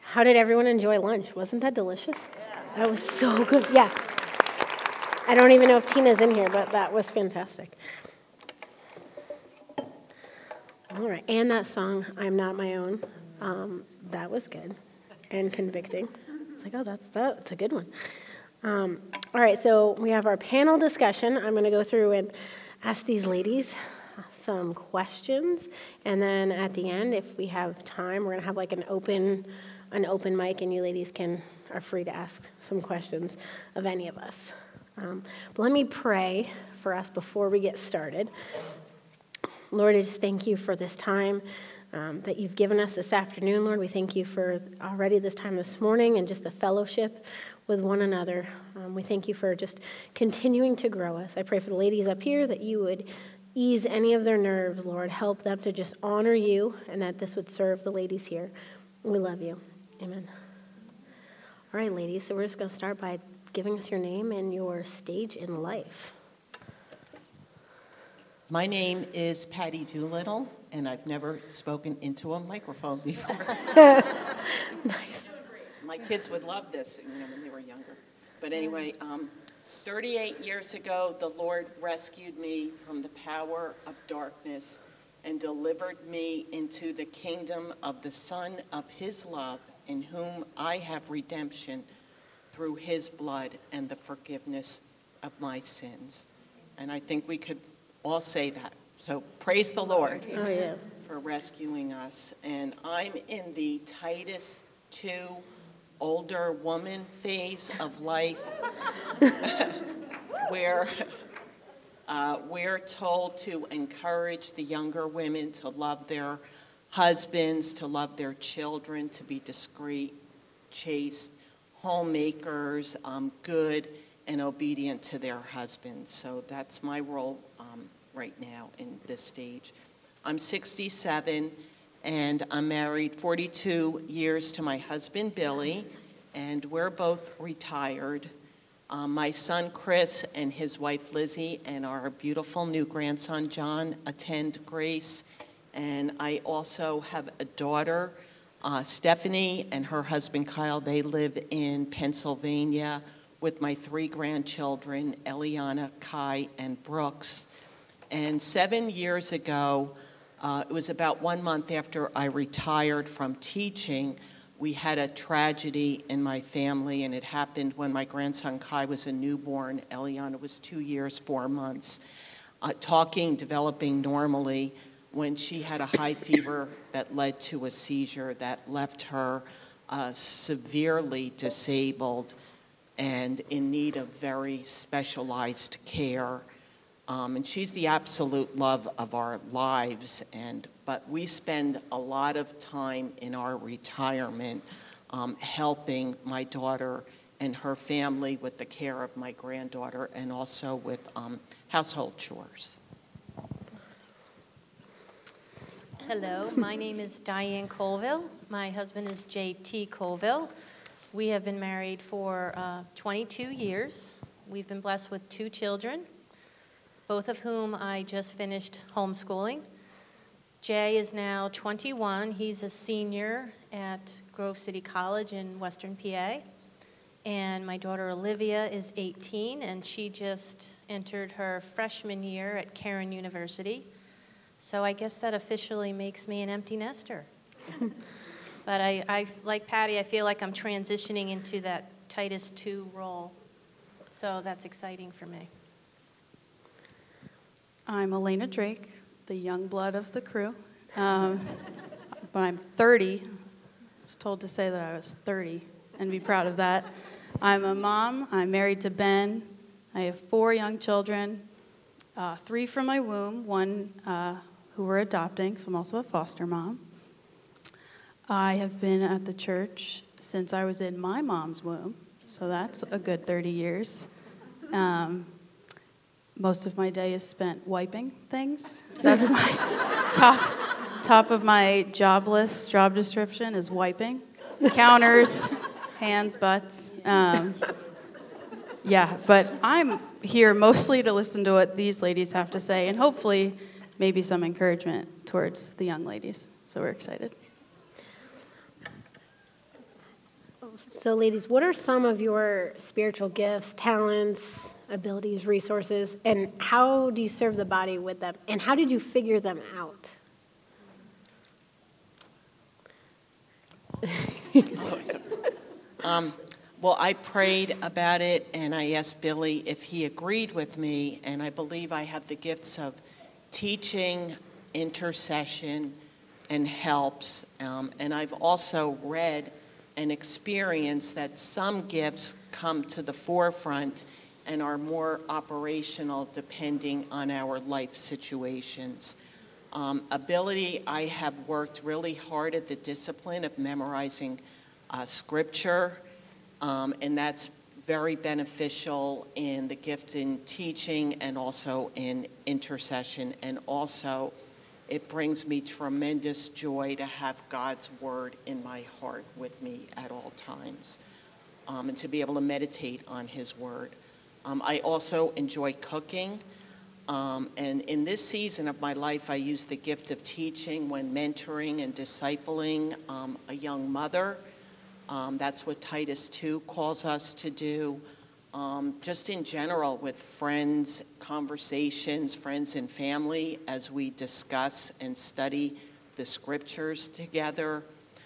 How did everyone enjoy lunch? Wasn't that delicious? Yeah. That was so good. Yeah. I don't even know if Tina's in here, but that was fantastic. All right. And that song, I'm Not My Own, that was good and convicting. It's like, oh, that's a good one. All right, so we have our panel discussion. I'm going to go through and ask these ladies some questions, and then at the end, if we have time, we're going to have like an open mic, and you ladies are free to ask some questions of any of us. But let me pray for us before we get started. Lord, I just thank you for this time that you've given us this afternoon, Lord. We thank you for already this time this morning and just the fellowship with one another. We thank you for just continuing to grow us. I pray for the ladies up here that you would ease any of their nerves, Lord. Help them to just honor you and that this would serve the ladies here. We love you. Amen. All right, ladies, so we're just going to start by giving us your name and your stage in life. My name is Patty Doolittle, and I've never spoken into a microphone before. Nice. My kids would love this, when they were younger. But anyway, 38 years ago, the Lord rescued me from the power of darkness and delivered me into the kingdom of the Son of his love, in whom I have redemption through his blood and the forgiveness of my sins. And I think we could all say that. So praise the Lord for rescuing us. And I'm in the Titus 2 older woman phase of life where we're told to encourage the younger women to love their husbands, to love their children, to be discreet, chaste, homemakers, good, and obedient to their husbands. So that's my role right now in this stage. I'm 67, and I'm married 42 years to my husband, Billy, and we're both retired. My son, Chris, and his wife, Lizzie, and our beautiful new grandson, John, attend Grace. And I also have a daughter, Stephanie, and her husband, Kyle. They live in Pennsylvania with my 3 grandchildren, Eliana, Kai, and Brooks. And 7 years ago, it was about 1 month after I retired from teaching, we had a tragedy in my family, and it happened when my grandson Kai was a newborn. Eliana was 2 years, 4 months, developing normally, when she had a high fever that led to a seizure that left her severely disabled and in need of very specialized care. And she's the absolute love of our lives, but we spend a lot of time in our retirement helping my daughter and her family with the care of my granddaughter and also with household chores. Hello, my name is Diane Colville. My husband is J.T. Colville. We have been married for 22 years. We've been blessed with 2 children, both of whom I just finished homeschooling. Jay is now 21. He's a senior at Grove City College in Western PA. And my daughter Olivia is 18, and she just entered her freshman year at Cairn University. So I guess that officially makes me an empty nester. But I, like Patty, I feel like I'm transitioning into that Titus 2 role. So that's exciting for me. I'm Elena Drake, the young blood of the crew. But I'm 30. I was told to say that I was 30 and be proud of that. I'm a mom. I'm married to Ben. I have 4 young children, 3 from my womb, 1 who we're adopting, so I'm also a foster mom. I have been at the church since I was in my mom's womb, so that's a good 30 years. Most of my day is spent wiping things. That's my top of my job list, job description is wiping. Counters, hands, butts. But I'm here mostly to listen to what these ladies have to say and hopefully maybe some encouragement towards the young ladies. So we're excited. So, ladies, what are some of your spiritual gifts, talents, abilities, resources, and how do you serve the body with them? And how did you figure them out? Well, I prayed about it, and I asked Billy if he agreed with me, and I believe I have the gifts of teaching, intercession, and helps. And I've also read and experienced that some gifts come to the forefront and are more operational depending on our life situations. Ability, I have worked really hard at the discipline of memorizing scripture, and that's very beneficial in the gift in teaching and also in intercession. And also, it brings me tremendous joy to have God's word in my heart with me at all times, and to be able to meditate on his word. I also enjoy cooking. And in this season of my life, I use the gift of teaching when mentoring and discipling a young mother. That's what Titus 2 calls us to do. Just in general with friends, conversations, friends and family as we discuss and study the scriptures together.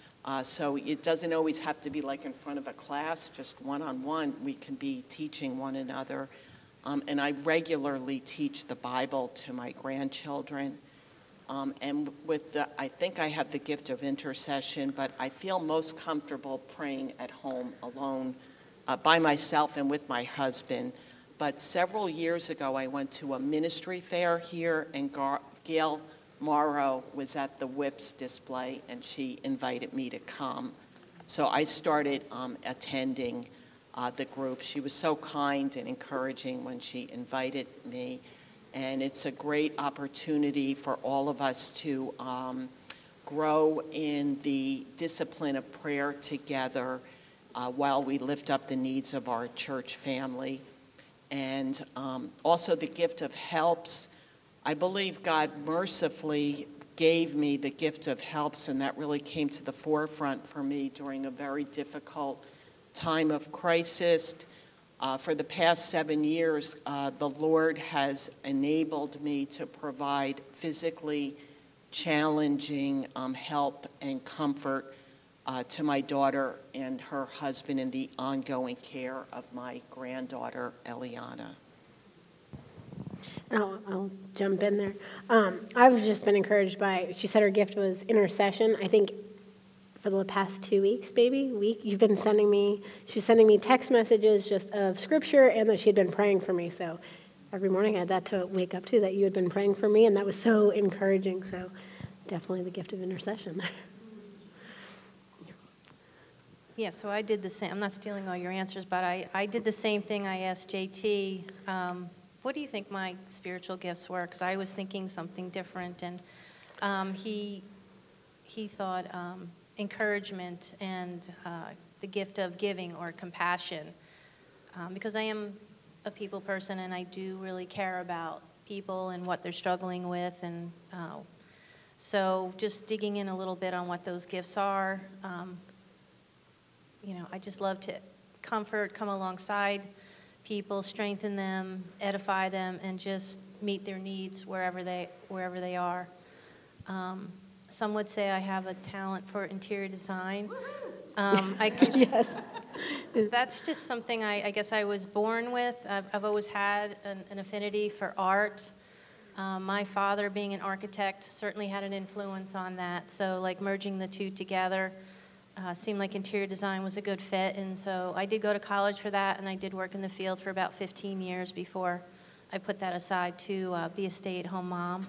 So it doesn't always have to be like in front of a class, just one-on-one. We can be teaching one another. And I regularly teach the Bible to my grandchildren. And I think I have the gift of intercession, but I feel most comfortable praying at home alone, by myself and with my husband. But several years ago, I went to a ministry fair here, and Gail Morrow was at the WHIPS display, and she invited me to come. So I started attending the group. She was so kind and encouraging when she invited me. And it's a great opportunity for all of us to grow in the discipline of prayer together while we lift up the needs of our church family. And also the gift of helps. I believe God mercifully gave me the gift of helps, and that really came to the forefront for me during a very difficult time of crisis. For the past 7 years, the Lord has enabled me to provide physically challenging help and comfort to my daughter and her husband in the ongoing care of my granddaughter, Eliana. I'll jump in there. I've just been encouraged by, she said her gift was intercession. I think for the past 2 weeks, you've been she was sending me text messages just of scripture and that she had been praying for me. So every morning I had that to wake up to, that you had been praying for me, and that was so encouraging. So definitely the gift of intercession. Yeah, so I did the same. I'm not stealing all your answers, but I did the same thing. I asked JT, what do you think my spiritual gifts were? Because I was thinking something different, and he thought encouragement and the gift of giving or compassion, because I am a people person and I do really care about people and what they're struggling with, and so just digging in a little bit on what those gifts are. I just love to comfort, come alongside people, strengthen them, edify them, and just meet their needs wherever they are. Some would say I have a talent for interior design. Yes. That's just something I guess I was born with. I've always had an affinity for art. My father, being an architect, certainly had an influence on that. So like merging the two together seemed like interior design was a good fit. And so I did go to college for that, and I did work in the field for about 15 years before I put that aside to be a stay-at-home mom.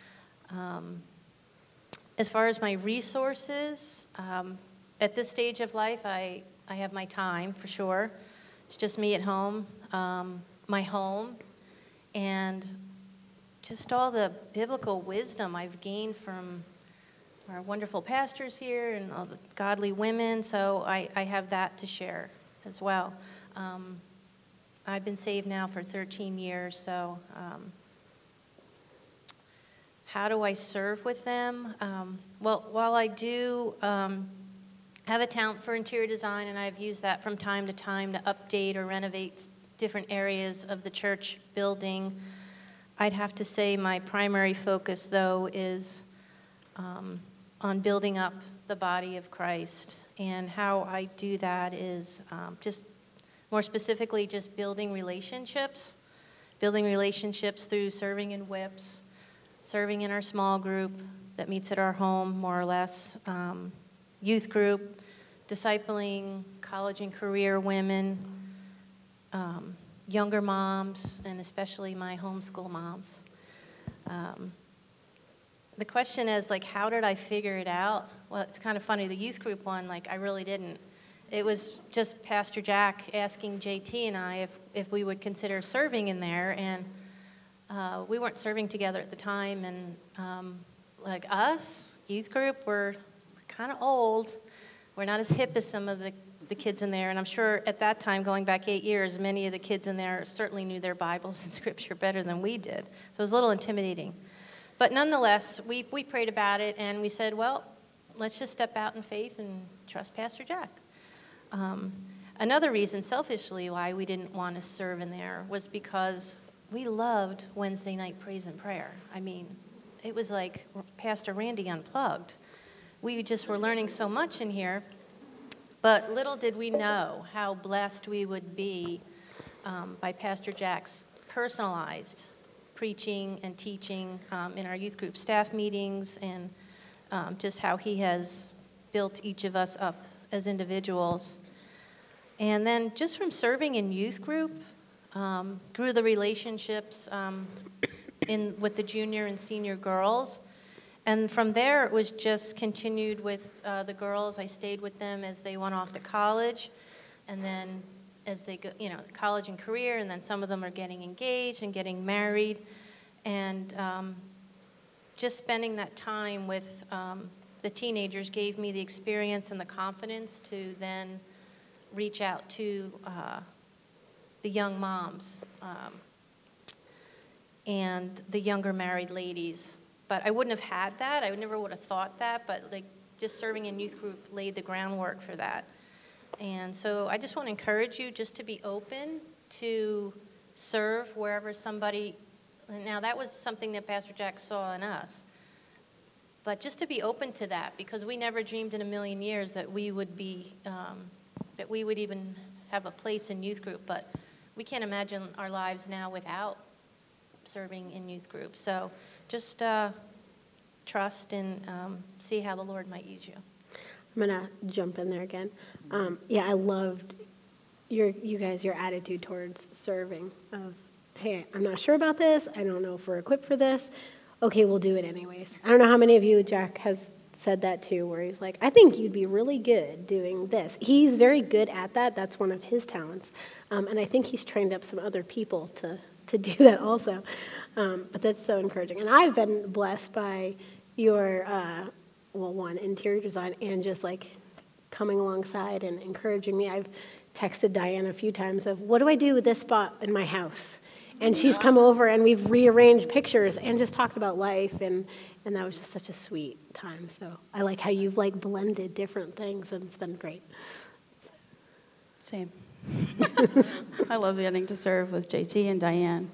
As far as my resources, at this stage of life, I have my time, for sure. It's just me at home, my home, and just all the biblical wisdom I've gained from our wonderful pastors here and all the godly women, so I have that to share as well. I've been saved now for 13 years, so how do I serve with them? Well, while I do have a talent for interior design, and I've used that from time to time to update or renovate different areas of the church building. I'd have to say my primary focus, though, is on building up the body of Christ. And how I do that is just more specifically just building relationships through serving in WIPs, serving in our small group that meets at our home, more or less, youth group, discipling college and career women, younger moms, and especially my homeschool moms. The question is, like, how did I figure it out? Well, it's kind of funny. The youth group one, like, I really didn't. It was just Pastor Jack asking JT and I if we would consider serving in there, and we weren't serving together at the time, and like us, youth group, we're kind of old. We're not as hip as some of the kids in there, and I'm sure at that time, going back 8 years, many of the kids in there certainly knew their Bibles and Scripture better than we did, so it was a little intimidating. But nonetheless, we prayed about it, and we said, well, let's just step out in faith and trust Pastor Jack. Another reason, selfishly, why we didn't want to serve in there was because we loved Wednesday night praise and prayer. I mean, it was like Pastor Randy Unplugged. We just were learning so much in here, but little did we know how blessed we would be by Pastor Jack's personalized preaching and teaching in our youth group staff meetings, and just how he has built each of us up as individuals. And then just from serving in youth group, grew the relationships with the junior and senior girls. And from there, it was just continued with the girls. I stayed with them as they went off to college, and then as they go, college and career, and then some of them are getting engaged and getting married. And just spending that time with the teenagers gave me the experience and the confidence to then reach out to the young moms and the younger married ladies. But I wouldn't have had that. I never would have thought that, but like just serving in youth group laid the groundwork for that. And so I just want to encourage you just to be open to serve wherever somebody. Now, that was something that Pastor Jack saw in us. But just to be open to that, because we never dreamed in a million years that we would be, that we would even have a place in youth group. But we can't imagine our lives now without serving in youth group. So just trust and see how the Lord might use you. I'm going to jump in there again. Yeah, I loved your attitude towards serving of, hey, I'm not sure about this. I don't know if we're equipped for this. Okay, we'll do it anyways. I don't know how many of you, Jack has said that too, where he's like, I think you'd be really good doing this. He's very good at that. That's one of his talents. And I think he's trained up some other people to do that also. But that's so encouraging. And I've been blessed by your, one, interior design, and just like coming alongside and encouraging me. I've texted Diane a few times of, what do I do with this spot in my house? And she's come over, and we've rearranged pictures and just talked about life, and that was just such a sweet time. So I like how you've like blended different things, and it's been great. Same. I love getting to serve with JT and Diane.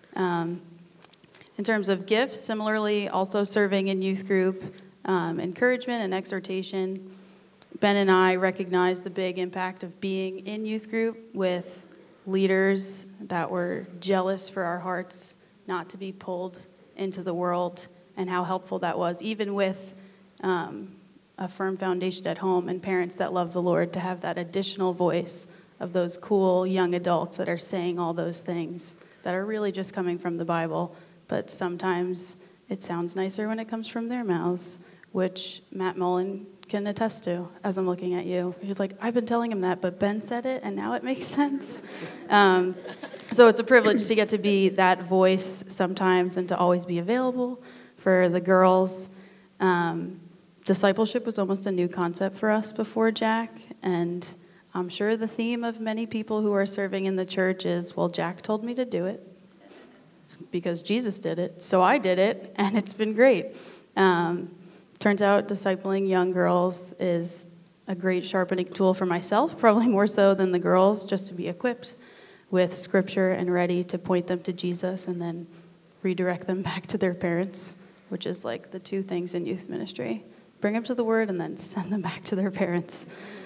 In terms of gifts, similarly, also serving in youth group, encouragement and exhortation. Ben and I recognize the big impact of being in youth group with leaders that were jealous for our hearts not to be pulled into the world, and how helpful that was, even with a firm foundation at home and parents that love the Lord, to have that additional voice of those cool young adults that are saying all those things that are really just coming from the Bible, but sometimes it sounds nicer when it comes from their mouths, which Matt Mullen can attest to as I'm looking at you. He's like, I've been telling him that, but Ben said it, and now it makes sense. So it's a privilege to get to be that voice sometimes and to always be available for the girls. Discipleship was almost a new concept for us before Jack, and I'm sure the theme of many people who are serving in the church is, well, Jack told me to do it because Jesus did it, so I did it, and it's been great. Turns out discipling young girls is a great sharpening tool for myself, probably more so than the girls, just to be equipped with scripture and ready to point them to Jesus and then redirect them back to their parents, which is like the two things in youth ministry. Bring them to the Word and then send them back to their parents.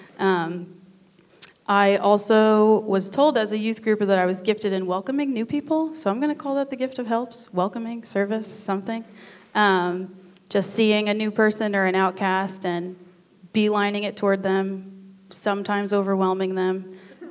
I also was told as a youth grouper that I was gifted in welcoming new people, so I'm going to call that the gift of helps, welcoming, service, something. Just seeing a new person or an outcast and beelining it toward them, sometimes overwhelming them,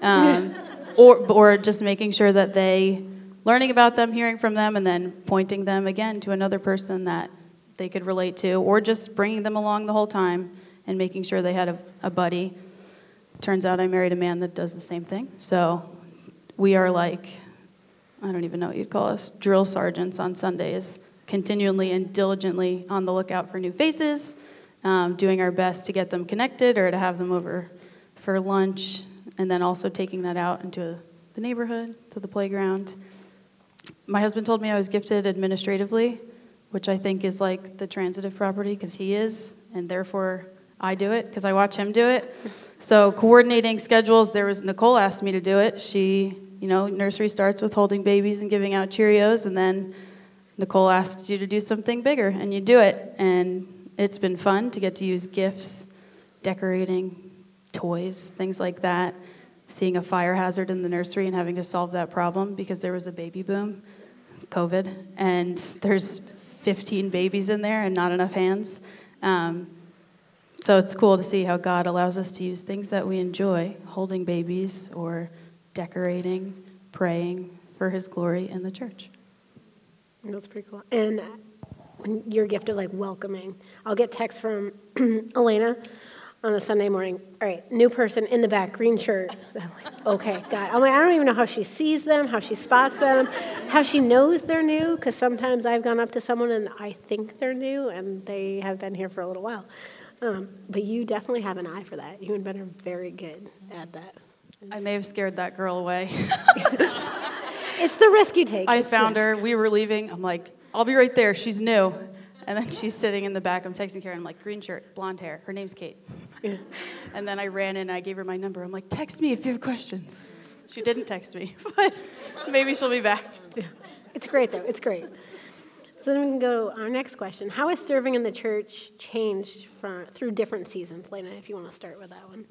or just making sure that learning about them, hearing from them, and then pointing them again to another person that they could relate to, or just bringing them along the whole time and making sure they had a buddy. Turns out I married a man that does the same thing. So we are like, I don't even know what you'd call us, drill sergeants on Sundays, continually and diligently on the lookout for new faces, doing our best to get them connected or to have them over for lunch, and then also taking that out into the neighborhood, to the playground. My husband told me I was gifted administratively, which I think is like the transitive property, because he is, and therefore I do it, because I watch him do it. So coordinating schedules, Nicole asked me to do it. She, nursery starts with holding babies and giving out Cheerios, and then Nicole asked you to do something bigger, and you do it. And it's been fun to get to use gifts, decorating, toys, things like that. Seeing a fire hazard in the nursery and having to solve that problem because there was a baby boom, COVID, and there's 15 babies in there and not enough hands. So it's cool to see how God allows us to use things that we enjoy, holding babies or decorating, praying for his glory in the church. That's pretty cool. And when you're gifted, like, welcoming. I'll get texts from Elena on a Sunday morning. All right, new person in the back, green shirt. I'm like, okay, God. I'm like, I don't even know how she sees them, how she spots them, how she knows they're new, because sometimes I've gone up to someone and I think they're new, and they have been here for a little while. But you definitely have an eye for that. You and Ben are very good at that. I may have scared that girl away. It's the risk you take. I found her. We were leaving. I'm like, I'll be right there. She's new. And then she's sitting in the back. I'm texting Karen. I'm like, green shirt, blonde hair. Her name's Kate. Yeah. And then I ran in and I gave her my number. I'm like, text me if you have questions. She didn't text me, but maybe she'll be back. Yeah. It's great, though. It's great. So then we can go to our next question. How has serving in the church changed through different seasons? Lena, if you want to start with that one.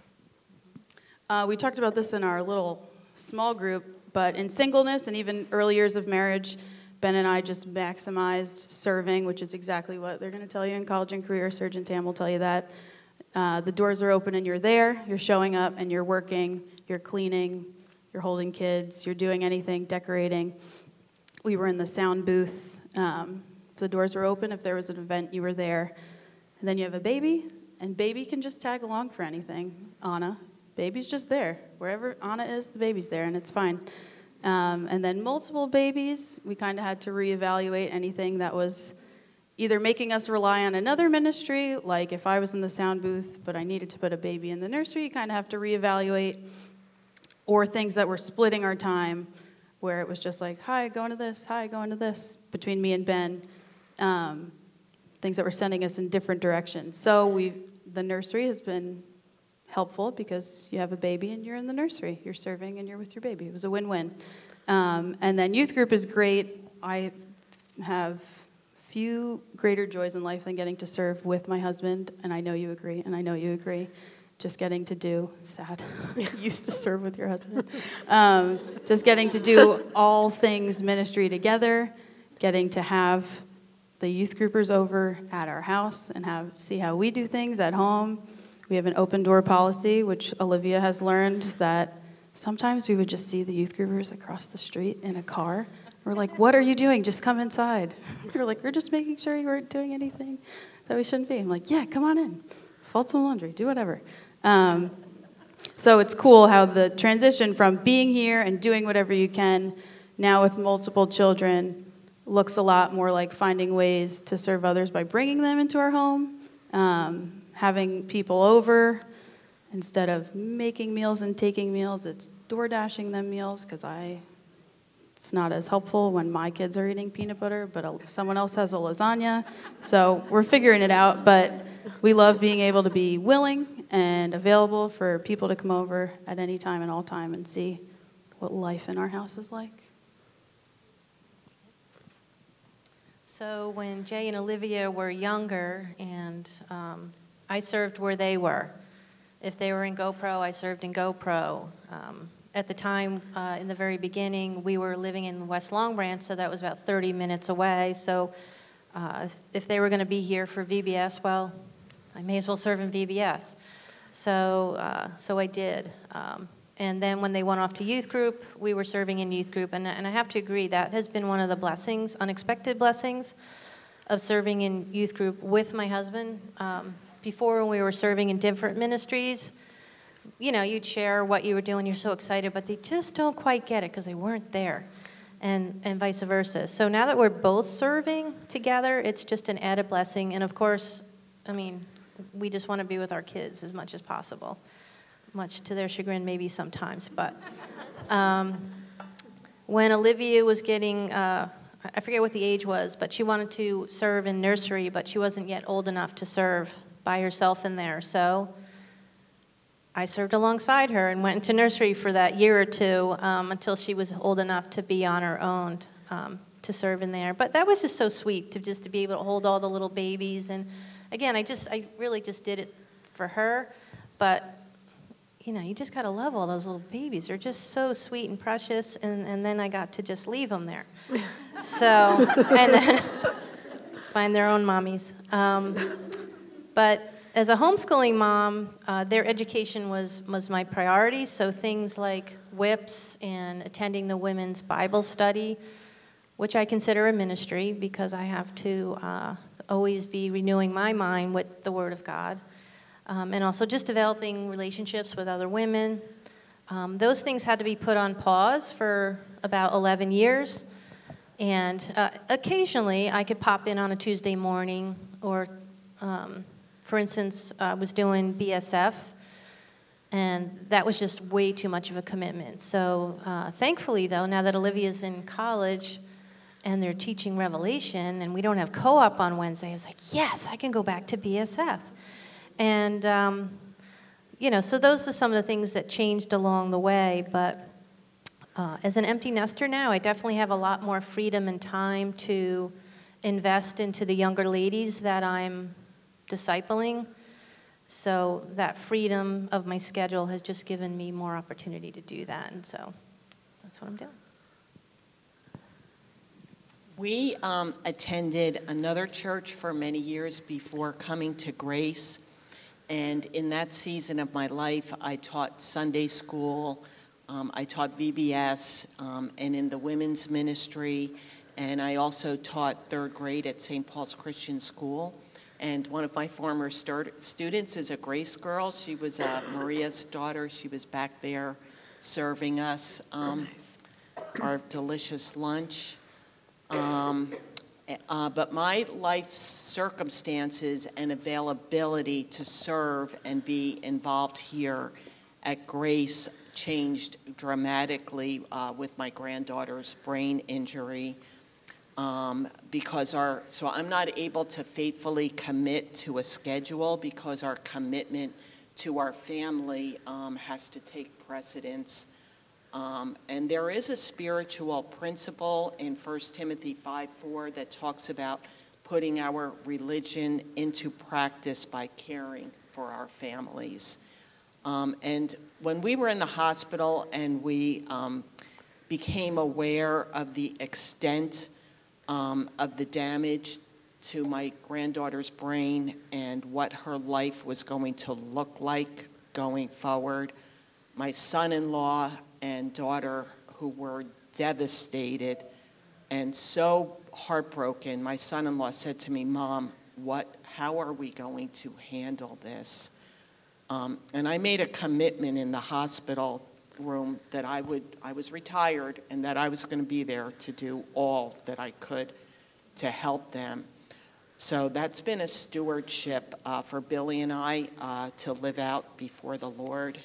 We talked about this in our little small group, but in singleness and even early years of marriage, Ben and I just maximized serving, which is exactly what they're going to tell you in college and career. Surgeon Tam will tell you that. The doors are open and you're there. You're showing up and you're working. You're cleaning. You're holding kids. You're doing anything, decorating. We were in the sound booth. The doors were open. If there was an event, you were there. And then you have a baby, and baby can just tag along for anything. Anna, baby's just there. Wherever Anna is, the baby's there, and it's fine. And then multiple babies, we kind of had to reevaluate anything that was either making us rely on another ministry, like if I was in the sound booth, but I needed to put a baby in the nursery, you kind of have to reevaluate, or things that were splitting our time, where it was just like, hi, going to this, between me and Ben, things that were sending us in different directions. So the nursery has been helpful because you have a baby and you're in the nursery. You're serving and you're with your baby. It was a win-win. And then youth group is great. I have few greater joys in life than getting to serve with my husband, and I know you agree, and I know you agree. Just getting to do, sad, used to serve with your husband. Just getting to do all things ministry together, getting to have the youth groupers over at our house and see how we do things at home. We have an open door policy, which Olivia has learned that sometimes we would just see the youth groupers across the street in a car. We're like, what are you doing? Just come inside. We're like, we're just making sure you weren't doing anything that we shouldn't be. I'm like, yeah, come on in. Fold some laundry, do whatever. So it's cool how the transition from being here and doing whatever you can, now with multiple children, looks a lot more like finding ways to serve others by bringing them into our home, having people over. Instead of making meals and taking meals, it's door-dashing them meals, because it's not as helpful when my kids are eating peanut butter, but someone else has a lasagna. So we're figuring it out, but we love being able to be willing and available for people to come over at any time and all time and see what life in our house is like. So when Jay and Olivia were younger, and I served where they were. If they were in GoPro, I served in GoPro. At the time, in the very beginning, we were living in West Long Branch, so that was about 30 minutes away. So if they were going to be here for VBS, well, I may as well serve in VBS. So I did. And then when they went off to youth group, we were serving in youth group. And I have to agree, that has been one of the blessings, unexpected blessings, of serving in youth group with my husband. Before, when we were serving in different ministries, you know, you'd share what you were doing, you're so excited, but they just don't quite get it because they weren't there, and vice versa. So now that we're both serving together, it's just an added blessing. And of course, I mean, we just want to be with our kids as much as possible, much to their chagrin maybe sometimes. But when Olivia was getting, I forget what the age was, but she wanted to serve in nursery, but she wasn't yet old enough to serve by herself in there. So I served alongside her and went into nursery for that year or two until she was old enough to be on her own to serve in there. But that was just so sweet to be able to hold all the little babies. And again, I really just did it for her. But you know, you just gotta love all those little babies. They're just so sweet and precious. And then I got to just leave them there. So and then find their own mommies. But as a homeschooling mom, their education was my priority, so things like WIPS and attending the women's Bible study, which I consider a ministry because I have to always be renewing my mind with the Word of God, and also just developing relationships with other women. Those things had to be put on pause for about 11 years, and occasionally I could pop in on a Tuesday morning or for instance, I was doing BSF, and that was just way too much of a commitment. So thankfully, though, now that Olivia's in college and they're teaching Revelation and we don't have co-op on Wednesday, I was like, yes, I can go back to BSF. And, you know, so those are some of the things that changed along the way. But as an empty nester now, I definitely have a lot more freedom and time to invest into the younger ladies that I'm discipling, so that freedom of my schedule has just given me more opportunity to do that, and so that's what I'm doing. We attended another church for many years before coming to Grace, and in that season of my life, I taught Sunday school, I taught VBS, and in the women's ministry, and I also taught third grade at St. Paul's Christian School. And one of my former students is a Grace girl. She was Maria's daughter. She was back there serving us our delicious lunch. But my life circumstances and availability to serve and be involved here at Grace changed dramatically with my granddaughter's brain injury. So I'm not able to faithfully commit to a schedule because our commitment to our family has to take precedence. And there is a spiritual principle in 1 Timothy 5:4 that talks about putting our religion into practice by caring for our families. And when we were in the hospital and we became aware of the extent of the damage to my granddaughter's brain and what her life was going to look like going forward, my son-in-law and daughter, who were devastated and so heartbroken, my son-in-law said to me, "Mom, how are we going to handle this?" And I made a commitment in the hospital room that I was retired and that I was going to be there to do all that I could to help them. So that's been a stewardship for Billy and I to live out before the Lord.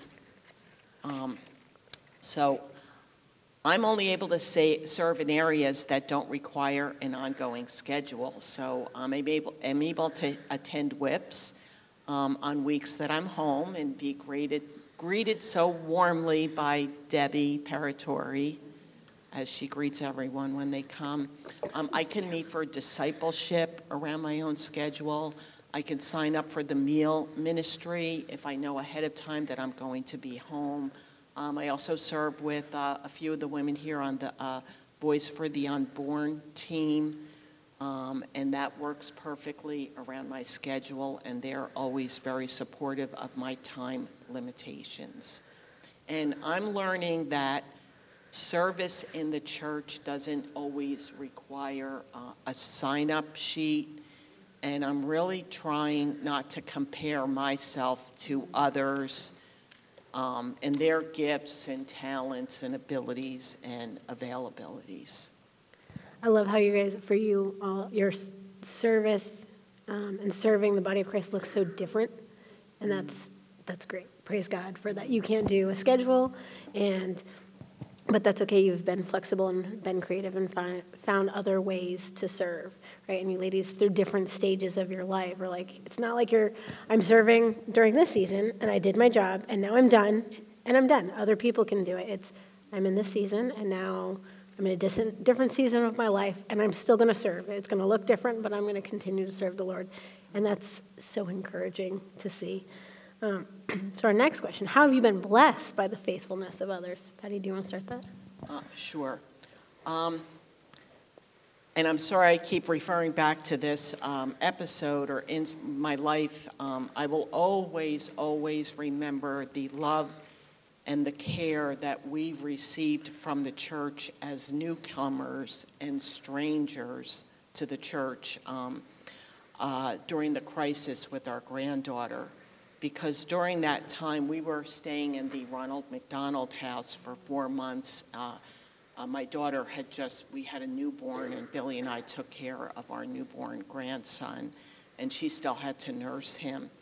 So I'm only able to serve in areas that don't require an ongoing schedule. So I'm able to attend WIPS. on weeks that I'm home and be greeted so warmly by Debbie Paratori, as she greets everyone when they come. I can meet for discipleship around my own schedule. I can sign up for the meal ministry if I know ahead of time that I'm going to be home. I also serve with a few of the women here on the Boys for the Unborn team, and that works perfectly around my schedule, and they're always very supportive of my time limitations. And I'm learning that service in the church doesn't always require a sign-up sheet, and I'm really trying not to compare myself to others and their gifts and talents and abilities and availabilities. I love how you guys, for you, all your service and serving the body of Christ looks so different, and that's great. Praise God for that. You can't do a schedule, but that's okay. You've been flexible and been creative and found other ways to serve, right? And you ladies, through different stages of your life, are like, it's not like I'm serving during this season, and I did my job, and now I'm done, and I'm done. Other people can do it. I'm in this season, and now I'm in a different season of my life, and I'm still going to serve. It's going to look different, but I'm going to continue to serve the Lord. And that's so encouraging to see. So our next question, how have you been blessed by the faithfulness of others? Patty, do you want to start that? Sure. And I'm sorry I keep referring back to this episode or in my life. I will always, always remember the love and the care that we've received from the church as newcomers and strangers to the church during the crisis with our granddaughter. Because during that time, we were staying in the Ronald McDonald House for 4 months. My daughter we had a newborn, and Billy and I took care of our newborn grandson, and she still had to nurse him.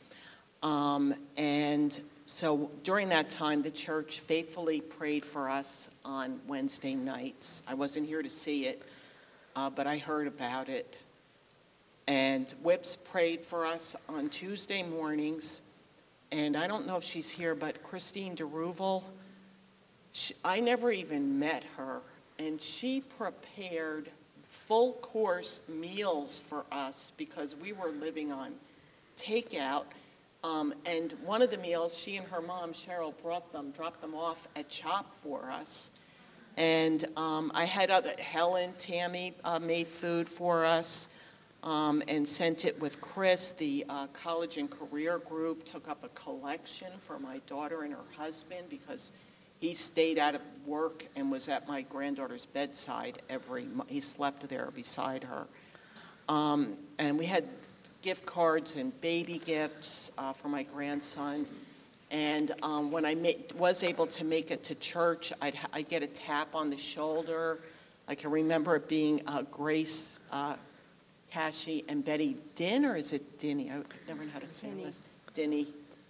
And so during that time, the church faithfully prayed for us on Wednesday nights. I wasn't here to see it, but I heard about it. And Whips prayed for us on Tuesday mornings. And I don't know if she's here, but Christine DeRuval, I never even met her, and she prepared full course meals for us because we were living on takeout. And one of the meals, she and her mom, Cheryl, dropped them off at CHOP for us. And I had Helen, Tammy made food for us. And sent it with Chris. The college and career group took up a collection for my daughter and her husband because he stayed out of work and was at my granddaughter's bedside he slept there beside her. And we had gift cards and baby gifts for my grandson. And when I was able to make it to church, I'd get a tap on the shoulder. I can remember it being Grace Cashy and Betty Din, or is it Dinny? I never know how to say this. Dinny.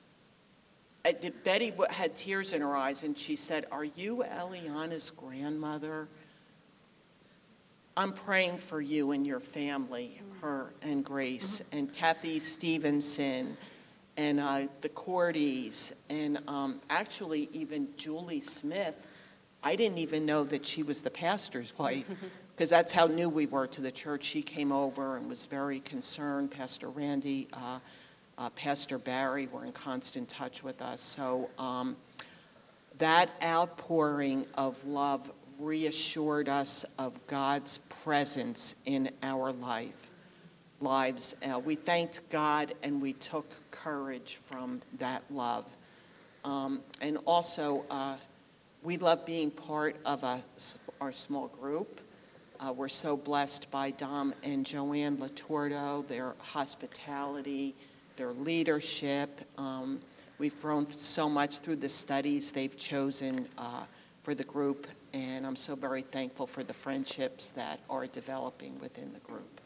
Betty had tears in her eyes, and she said, "Are you Eliana's grandmother? I'm praying for you and your family," her and Grace, and Kathy Stevenson, and the Cordys, and actually even Julie Smith. I didn't even know that she was the pastor's wife, because that's how new we were to the church. She came over and was very concerned. Pastor Randy, Pastor Barry were in constant touch with us. So that outpouring of love reassured us of God's presence in our lives. We thanked God, and we took courage from that love. And also, we love being part of our small group. We're so blessed by Dom and Joanne Latordo, their hospitality, their leadership. We've grown so much through the studies they've chosen for the group, and I'm so very thankful for the friendships that are developing within the group.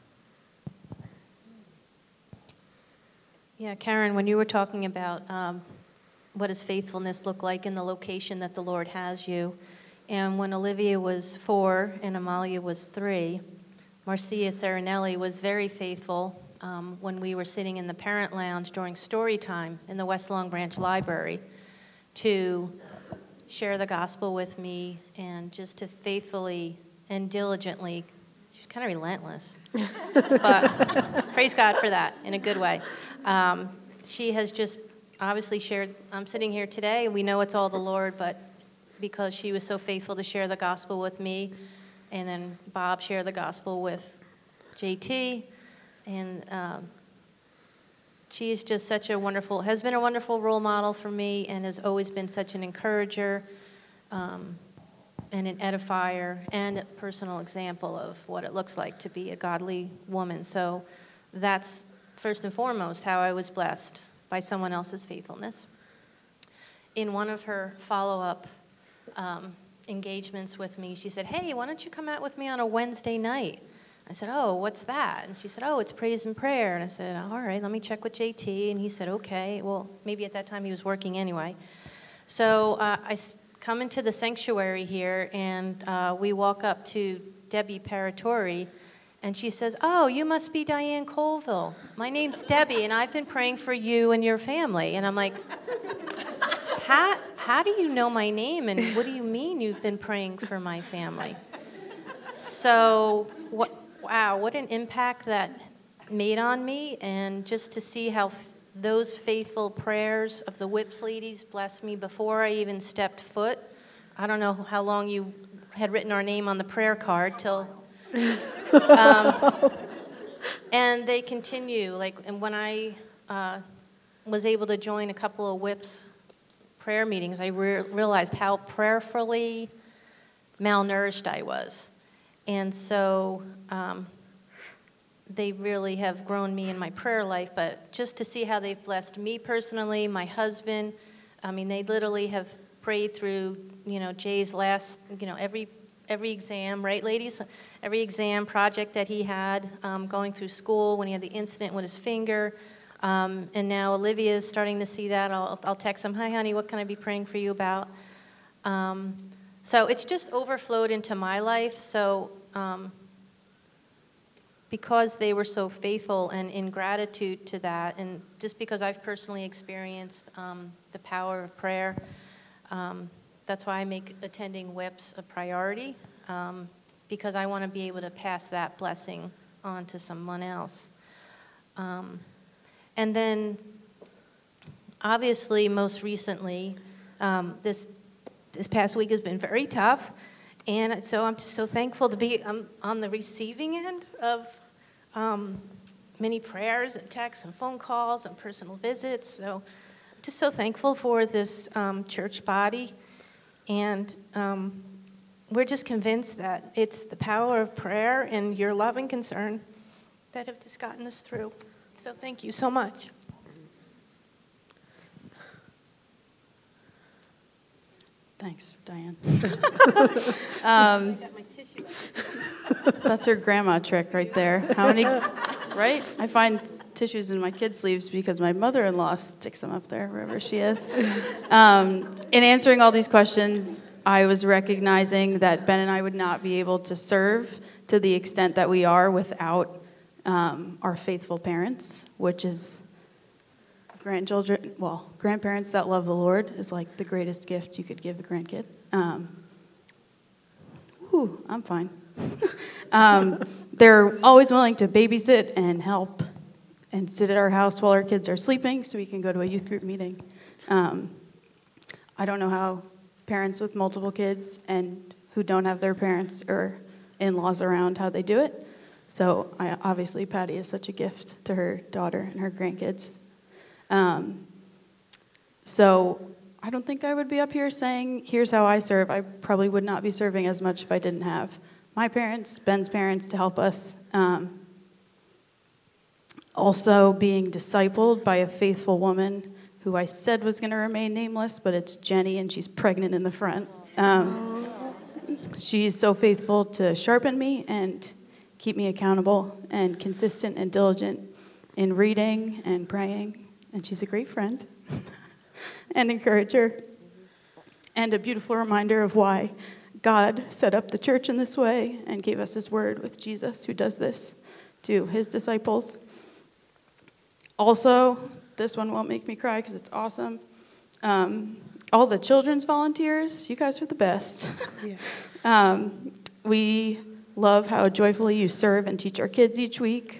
Yeah, Karen, when you were talking about what does faithfulness look like in the location that the Lord has you, and when Olivia was 4 and Amalia was 3, Marcia Serenelli was very faithful when we were sitting in the parent lounge during story time in the West Long Branch Library to share the gospel with me and just to faithfully and diligently. She's kind of relentless, but praise God for that in a good way. She has just obviously shared. I'm sitting here today. We know it's all the Lord, but because she was so faithful to share the gospel with me, and then Bob shared the gospel with JT, and she is just has been a wonderful role model for me, and has always been such an encourager, and an edifier, and a personal example of what it looks like to be a godly woman. So that's first and foremost how I was blessed by someone else's faithfulness. In one of her follow-up engagements with me, she said, "Hey, why don't you come out with me on a Wednesday night?" I said, "Oh, what's that?" And she said, "Oh, it's praise and prayer." And I said, "All right, let me check with JT." And he said, "Okay." Well, maybe at that time he was working anyway. So I come into the sanctuary here, and we walk up to Debbie Paratori, and she says, "Oh, you must be Diane Colville. My name's Debbie, and I've been praying for you and your family." And I'm like, how do you know my name, and what do you mean you've been praying for my family? So, wow, what an impact that made on me, and just to see how those faithful prayers of the Whips ladies blessed me before I even stepped foot. I don't know how long you had written our name on the prayer card till... and they continue, and when I was able to join a couple of Whips prayer meetings, I realized how prayerfully malnourished I was. And so they really have grown me in my prayer life, but just to see how they've blessed me personally, my husband, I mean, they literally have prayed through, Jay's last, every exam, right, ladies? Every exam project that he had going through school, when he had the incident with his finger. And now Olivia's starting to see that. I'll text him, "Hi, honey, what can I be praying for you about?" So it's just overflowed into my life. So because they were so faithful, and in gratitude to that, and just because I've personally experienced the power of prayer, that's why I make attending Whips a priority, because I want to be able to pass that blessing on to someone else. And then, obviously, most recently, this past week has been very tough, and so I'm just so thankful to be on the receiving end of many prayers and texts and phone calls and personal visits. So just so thankful for this church body, and we're just convinced that it's the power of prayer and your love and concern that have just gotten us through. So thank you so much. Thanks, Diane. That's her grandma trick right there. How many, right? I find tissues in my kids' sleeves because my mother-in-law sticks them up there wherever she is. In answering all these questions, I was recognizing that Ben and I would not be able to serve to the extent that we are without our faithful parents, which is grandparents that love the Lord is like the greatest gift you could give a grandkid. I'm fine. They're always willing to babysit and help and sit at our house while our kids are sleeping so we can go to a youth group meeting. I don't know how parents with multiple kids and who don't have their parents or in-laws around, how they do it. So obviously Patty is such a gift to her daughter and her grandkids. So I don't think I would be up here saying, here's how I serve. I probably would not be serving as much if I didn't have my parents, Ben's parents to help us. Also being discipled by a faithful woman who I said was going to remain nameless, but it's Jenny, and she's pregnant in the front. She's so faithful to sharpen me and keep me accountable and consistent and diligent in reading and praying. And she's a great friend and encourager and a beautiful reminder of why God set up the church in this way and gave us his word with Jesus, who does this to his disciples. Also, this one won't make me cry because it's awesome. All the children's volunteers, you guys are the best. Yeah. We love how joyfully you serve and teach our kids each week.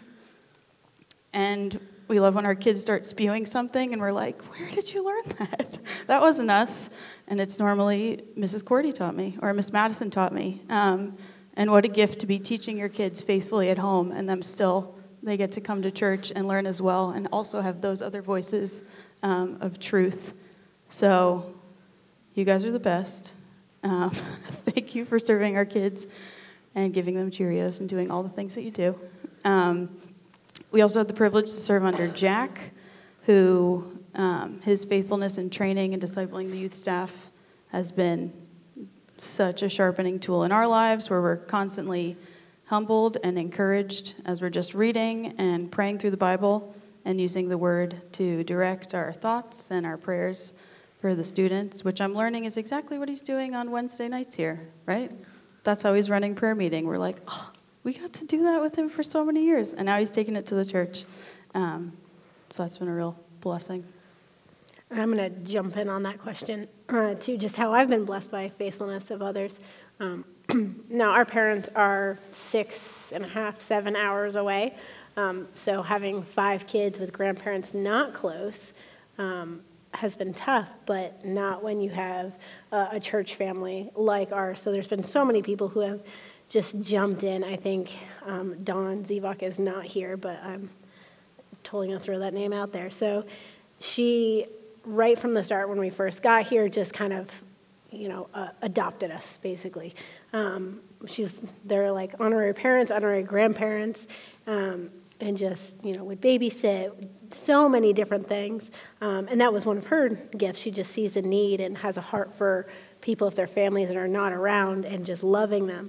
And we love when our kids start spewing something and we're like, where did you learn that? That wasn't us. And it's normally Mrs. Cordy taught me or Miss Madison taught me. And what a gift to be teaching your kids faithfully at home and them still, they get to come to church and learn as well and also have those other voices of truth. So you guys are the best. Thank you for serving our kids and giving them Cheerios and doing all the things that you do. We also had the privilege to serve under Jack, who his faithfulness in training and discipling the youth staff has been such a sharpening tool in our lives where we're constantly humbled and encouraged as we're just reading and praying through the Bible and using the Word to direct our thoughts and our prayers for the students, which I'm learning is exactly what he's doing on Wednesday nights here, right? That's how he's running prayer meeting. We're like, oh, we got to do that with him for so many years, and now he's taking it to the church. So that's been a real blessing. I'm going to jump in on that question, too, just how I've been blessed by faithfulness of others. Now, our parents are 6.5, 7 hours away, so having 5 kids with grandparents not close has been tough, but not when you have a church family like ours. So there's been so many people who have just jumped in. I think Dawn Zivak is not here, but I'm totally going to throw that name out there. So she, right from the start when we first got here, just kind of, adopted us, basically. They're like honorary parents, honorary grandparents, and just, would babysit, so many different things. And that was one of her gifts. She just sees a need and has a heart for people if their families are not around and just loving them.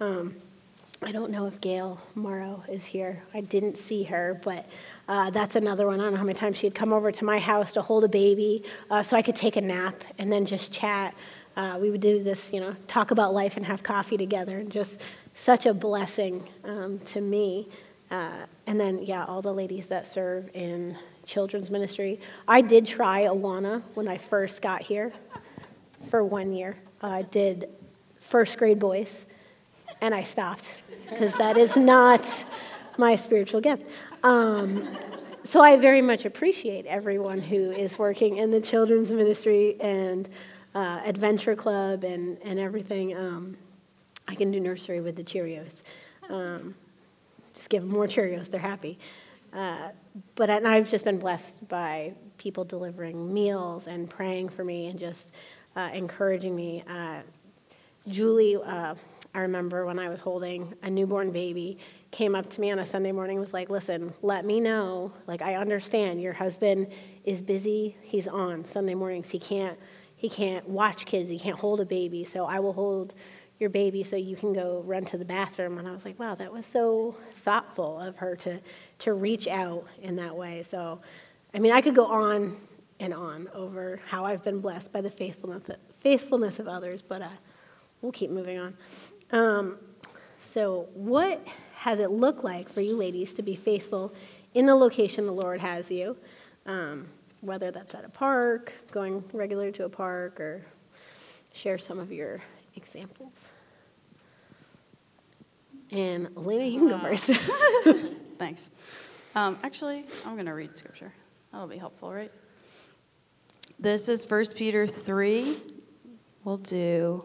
I don't know if Gail Morrow is here. I didn't see her, but that's another one. I don't know how many times she'd come over to my house to hold a baby so I could take a nap and then just chat. We would do this, talk about life and have coffee together, and just such a blessing to me. And then, all the ladies that serve in children's ministry. I did try Awana when I first got here for 1 year. I did first grade boys, and I stopped because that is not my spiritual gift. So I very much appreciate everyone who is working in the children's ministry and Adventure Club and everything. I can do nursery with the Cheerios. Just give them more Cheerios, they're happy. But I've just been blessed by people delivering meals and praying for me and just encouraging me. Julie, I remember when I was holding a newborn baby, came up to me on a Sunday morning and was like, listen, let me know. Like, I understand your husband is busy. He's on Sunday mornings. He can't watch kids. He can't hold a baby. So I will hold your baby so you can go run to the bathroom. And I was like, wow, that was so thoughtful of her to reach out in that way. So, I could go on and on over how I've been blessed by the faithfulness of others, but we'll keep moving on. So what has it looked like for you ladies to be faithful in the location the Lord has you, whether that's at a park, going regularly to a park, or share some of your examples? And Elena, you can go first. Thanks. Actually, I'm going to read scripture. That'll be helpful, right? This is 1 Peter 3. We'll do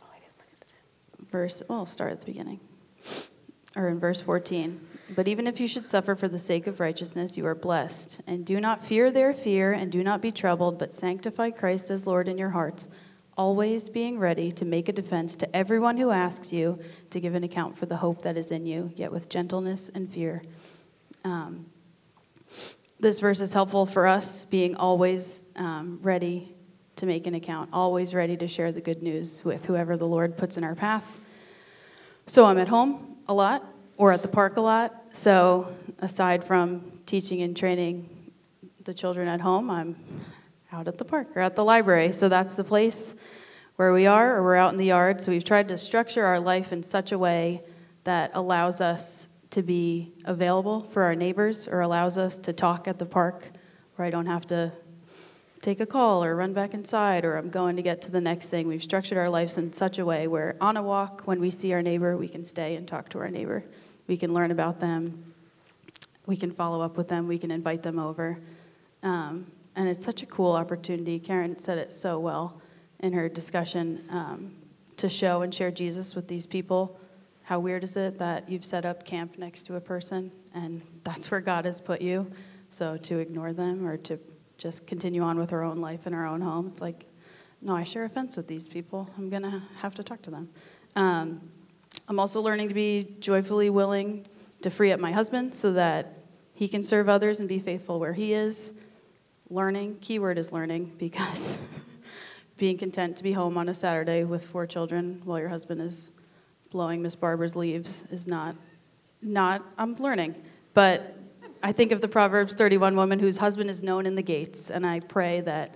we'll start at the beginning, or in verse 14. But even if you should suffer for the sake of righteousness, you are blessed. And do not fear their fear, and do not be troubled, but sanctify Christ as Lord in your hearts, always being ready to make a defense to everyone who asks you to give an account for the hope that is in you, yet with gentleness and fear. This verse is helpful for us, being always ready to make an account, always ready to share the good news with whoever the Lord puts in our path. So I'm at home a lot, or at the park a lot. So aside from teaching and training the children at home, I'm out at the park or at the library. So that's the place where we are, or we're out in the yard. So we've tried to structure our life in such a way that allows us to be available for our neighbors, or allows us to talk at the park where I don't have to take a call or run back inside, or I'm going to get to the next thing. We've structured our lives in such a way where on a walk, when we see our neighbor, we can stay and talk to our neighbor. We can learn about them. We can follow up with them. We can invite them over. And it's such a cool opportunity. Karen said it so well in her discussion, to show and share Jesus with these people. How weird is it that you've set up camp next to a person and that's where God has put you? So to ignore them or to just continue on with our own life in our own home, it's like, no, I share a fence with these people. I'm going to have to talk to them. I'm also learning to be joyfully willing to free up my husband so that he can serve others and be faithful where he is. Learning, keyword is learning, because being content to be home on a Saturday with 4 children while your husband is blowing Miss Barbara's leaves is not, I'm learning. But I think of the Proverbs 31 woman whose husband is known in the gates, and I pray that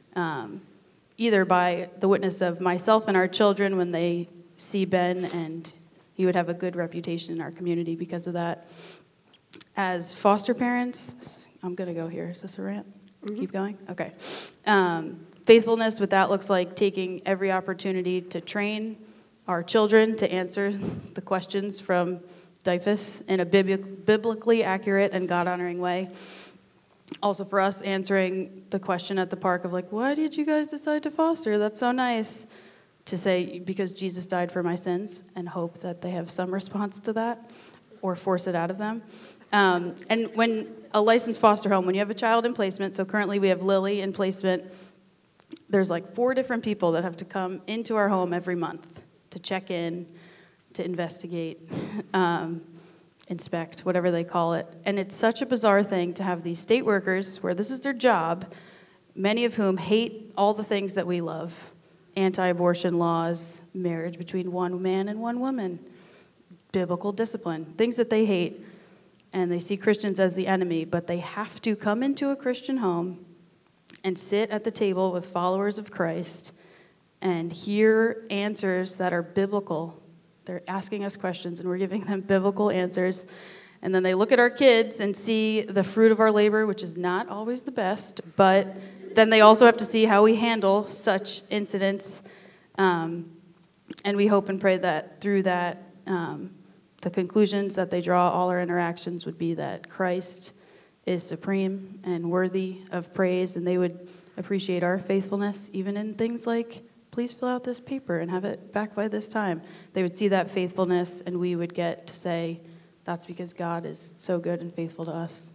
either by the witness of myself and our children when they see Ben, and he would have a good reputation in our community because of that. As foster parents, I'm going to go here. Is this a rant? Mm-hmm. Keep going? Okay. Faithfulness with that looks like taking every opportunity to train our children to answer the questions from DYFS in a biblically accurate and God-honoring way. Also for us, answering the question at the park of like, why did you guys decide to foster? That's so nice. To say, because Jesus died for my sins, and hope that they have some response to that or force it out of them. And when a licensed foster home, when you have a child in placement, so currently we have Lily in placement, there's like 4 different people that have to come into our home every month to check in, to investigate, inspect, whatever they call it. And it's such a bizarre thing to have these state workers, where this is their job, many of whom hate all the things that we love. Anti-abortion laws, marriage between one man and one woman, biblical discipline, things that they hate. And they see Christians as the enemy, but they have to come into a Christian home and sit at the table with followers of Christ and hear answers that are biblical. They're asking us questions, and we're giving them biblical answers. And then they look at our kids and see the fruit of our labor, which is not always the best, but then they also have to see how we handle such incidents. And we hope and pray that through that, the conclusions that they draw all our interactions would be that Christ is supreme and worthy of praise, and they would appreciate our faithfulness, even in things like, please fill out this paper and have it back by this time. They would see that faithfulness, and we would get to say, that's because God is so good and faithful to us.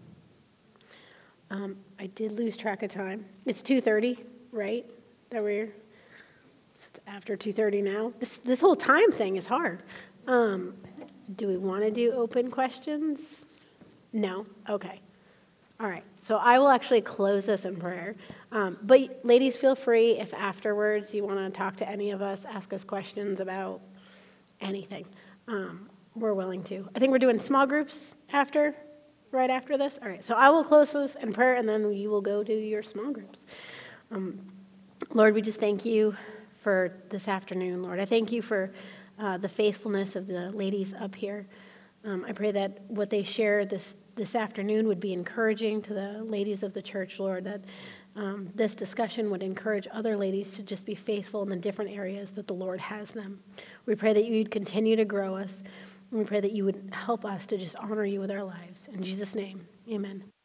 I did lose track of time. It's 2:30, right? So it's after 2:30 now. This whole time thing is hard. Do we want to do open questions? No? Okay. All right. So I will actually close this in prayer. But ladies, feel free if afterwards you want to talk to any of us, ask us questions about anything. We're willing to. I think we're doing small groups right after this. All right, so I will close this in prayer, and then you will go do your small groups. Lord, we just thank you for this afternoon, Lord. I thank you for the faithfulness of the ladies up here. I pray that what they share this afternoon would be encouraging to the ladies of the church, Lord, that this discussion would encourage other ladies to just be faithful in the different areas that the Lord has them. We pray that you'd continue to grow us. And we pray that you would help us to just honor you with our lives. In Jesus' name, amen.